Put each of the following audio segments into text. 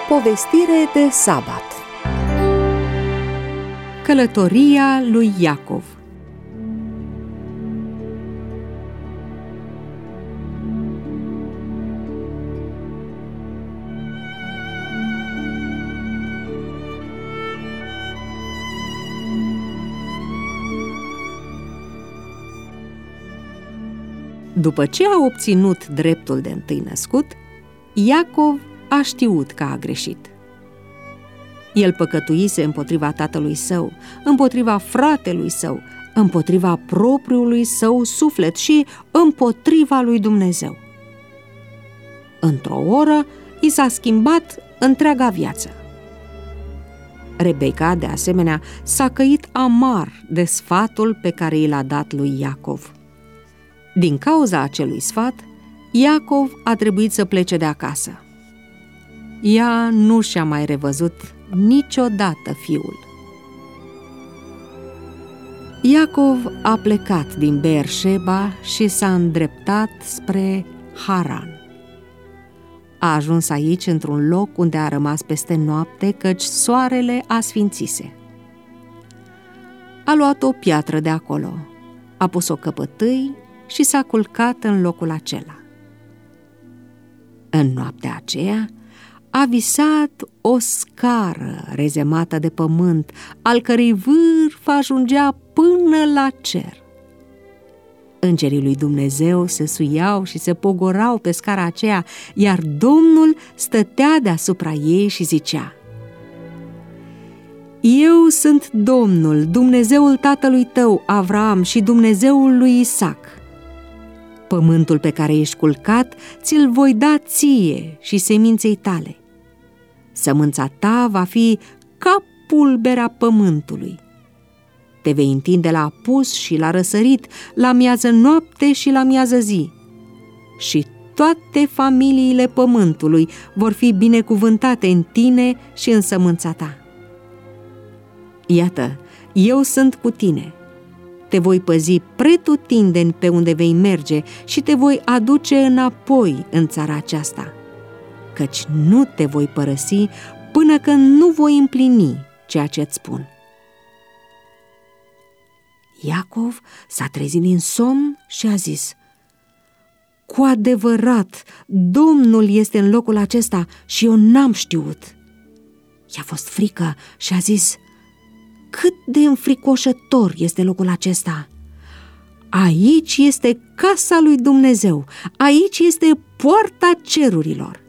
Povestire de sabat. Călătoria lui Iacov. După ce a obținut dreptul de întâi născut, Iacov a știut că a greșit. El păcătuise împotriva tatălui său, împotriva fratelui său, împotriva propriului său suflet și împotriva lui Dumnezeu. Într-o oră i s-a schimbat întreaga viață. Rebecca, de asemenea, s-a căit amar de sfatul pe care i l-a dat lui Iacov. Din cauza acelui sfat, Iacov a trebuit să plece de acasă. Ea nu și-a mai revăzut niciodată fiul. Iacov a plecat din Beersheba și s-a îndreptat spre Haran. A ajuns aici într-un loc unde a rămas peste noapte, căci soarele asfințise. A luat o piatră de acolo, a pus-o căpătâi și s-a culcat în locul acela. În noaptea aceea a visat o scară rezemată de pământ, al cărei vârf ajungea până la cer. Îngerii lui Dumnezeu se suiau și se pogorau pe scara aceea, iar Domnul stătea deasupra ei și zicea: Eu sunt Domnul, Dumnezeul tatălui tău, Avram, și Dumnezeul lui Isaac. Pământul pe care ești culcat ți-l voi da ție și seminței tale. Sămânța ta va fi ca pulberea pământului. Te vei întinde la apus și la răsărit, la miază noapte și la miază zi. Și toate familiile pământului vor fi binecuvântate în tine și în sămânța ta. Iată, eu sunt cu tine. Te voi păzi pretutindeni pe unde vei merge și te voi aduce înapoi în țara aceasta, căci nu te voi părăsi până când nu voi împlini ceea ce-ți spun. Iacov s-a trezit din somn și a zis: Cu adevărat, Domnul este în locul acesta și eu n-am știut. I-a fost frică și a zis: Cât de înfricoșător este locul acesta! Aici este casa lui Dumnezeu, aici este poarta cerurilor.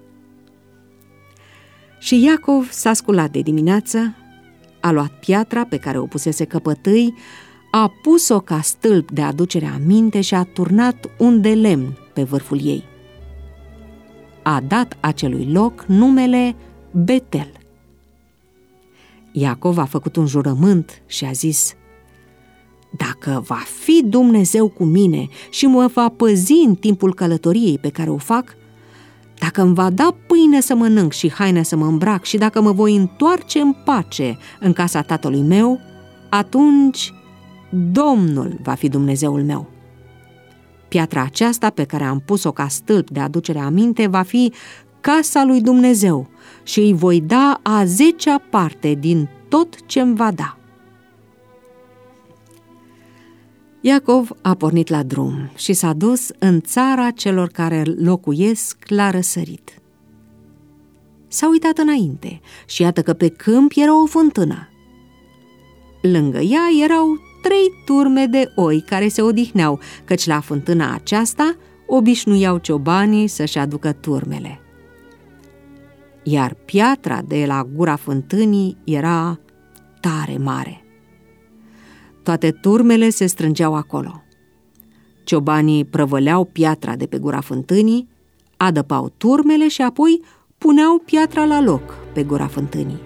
Și Iacov s-a sculat de dimineață, a luat piatra pe care o pusese căpătâi, a pus-o ca stâlp de aducere aminte și a turnat un de lemn pe vârful ei. A dat acelui loc numele Betel. Iacov a făcut un jurământ și a zis: Dacă va fi Dumnezeu cu mine și mă va păzi în timpul călătoriei pe care o fac, dacă îmi va da pâine să mănânc și haine să mă îmbrac și dacă mă voi întoarce în pace în casa tatălui meu, atunci Domnul va fi Dumnezeul meu. Piatra aceasta pe care am pus-o ca stâlp de aducere aminte va fi casa lui Dumnezeu și îi voi da a 10-a parte din tot ce-mi va da. Iacov a pornit la drum și s-a dus în țara celor care locuiesc la răsărit. S-a uitat înainte și iată că pe câmp era o fântână. Lângă ea erau 3 turme de oi care se odihneau, căci la fântâna aceasta obișnuiau ciobanii să-și aducă turmele. Iar piatra de la gura fântânii era tare mare. Toate turmele se strângeau acolo. Ciobanii prăvăleau piatra de pe gura fântânii, adăpau turmele și apoi puneau piatra la loc pe gura fântânii.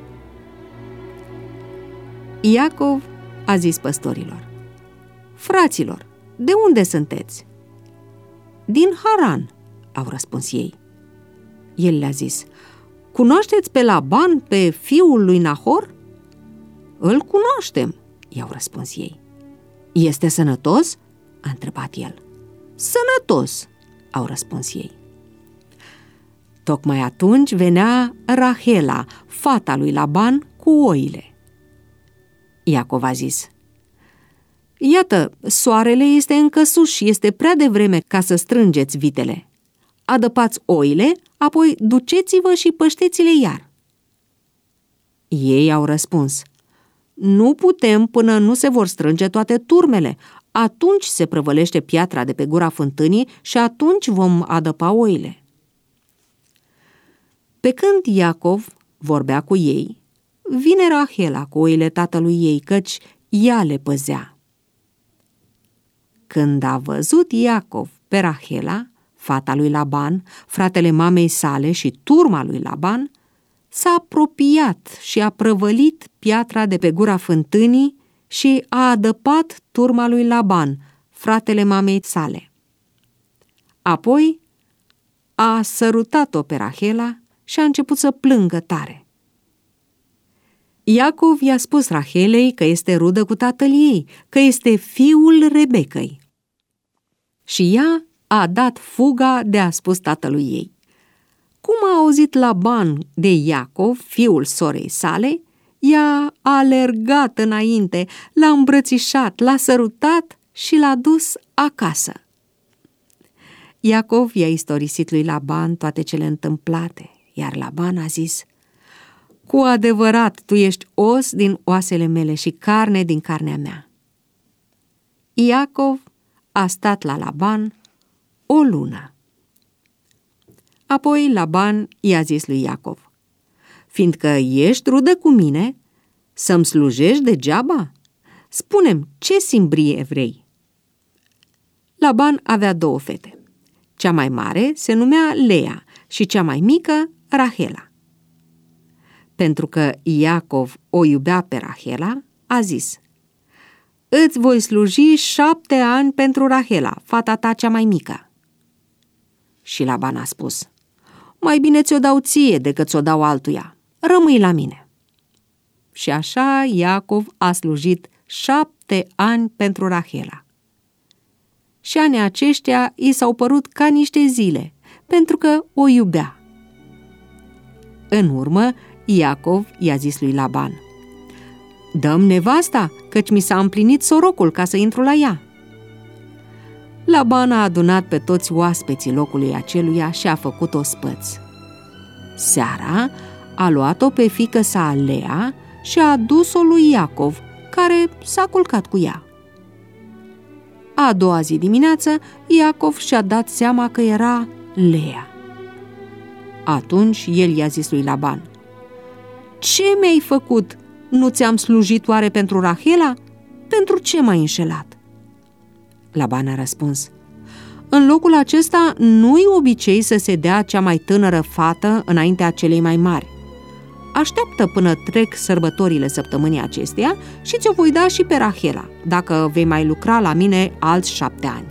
Iacov a zis păstorilor: Fraților, de unde sunteți? Din Haran, au răspuns ei. El le-a zis: Cunoașteți pe Laban, pe fiul lui Nahor? Îl cunoaștem, i-au răspuns ei. Este sănătos? A întrebat el. Sănătos, au răspuns ei. Tocmai atunci venea Rahela, fata lui Laban, cu oile. Iacov a zis: „Iată, soarele este încă sus și este prea devreme ca să strângeți vitele. Adăpați oile, apoi duceți-vă și pășteți-le iar.” Ei au răspuns: „Nu putem până nu se vor strânge toate turmele. Atunci se prăvălește piatra de pe gura fântânii și atunci vom adăpa oile.” Pe când Iacov vorbea cu ei, vine Rahela cu oile tatălui ei, căci ea le păzea. Când a văzut Iacov pe Rahela, fata lui Laban, fratele mamei sale și turma lui Laban, s-a apropiat și a prăvălit piatra de pe gura fântânii și a adăpat turma lui Laban, fratele mamei sale. Apoi a sărutat-o pe Rahela și a început să plângă tare. Iacov i-a spus Rahelei că este rudă cu tatăl ei, că este fiul Rebecăi. Și ea a dat fuga de a spus tatălui ei. Cum a auzit Laban de Iacov, fiul sorei sale, ea a alergat înainte, l-a îmbrățișat, l-a sărutat și l-a dus acasă. Iacov i-a istorisit lui Laban toate cele întâmplate, iar Laban a zis: „Cu adevărat, tu ești os din oasele mele și carne din carnea mea.” Iacov a stat la Laban o lună. Apoi Laban i-a zis lui Iacov: „Fiindcă ești rudă cu mine, să-mi slujești degeaba? Spune-mi, ce simbrie vrei?” Laban avea 2 fete. Cea mai mare se numea Lea și cea mai mică Rahela. Pentru că Iacov o iubea pe Rahela, a zis: „Îți voi sluji 7 ani pentru Rahela, fata ta cea mai mică.” Și Laban a spus: „Mai bine ți-o dau ție decât ți-o dau altuia. Rămâi la mine.” Și așa Iacov a slujit 7 ani pentru Rahela. Și anii aceștia i s-au părut ca niște zile, pentru că o iubea. În urmă, Iacov i-a zis lui Laban: „Dă-mi nevasta, căci mi s-a împlinit sorocul ca să intru la ea.” Laban a adunat pe toți oaspeții locului aceluia și a făcut ospăți. Seara a luat-o pe fiică sa Lea și a adus-o lui Iacov, care s-a culcat cu ea. A doua zi dimineață, Iacov și-a dat seama că era Lea. Atunci el i-a zis lui Laban: „Ce mi-ai făcut? Nu ți-am slujit oare pentru Rahela? Pentru ce m-ai înșelat?” Laban a răspuns: „În locul acesta nu-i obicei să se dea cea mai tânără fată înaintea celei mai mari. Așteaptă până trec sărbătorile săptămânii acesteia și ți-o voi da și pe Rahela, dacă vei mai lucra la mine alți 7 ani.”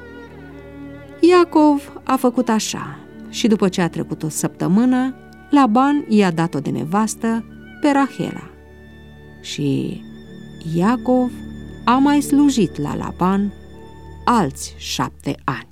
Iacov a făcut așa și după ce a trecut o săptămână, Laban i-a dat-o de nevastă pe Rahela. Și Iacov a mai slujit la Laban alți 7 ani.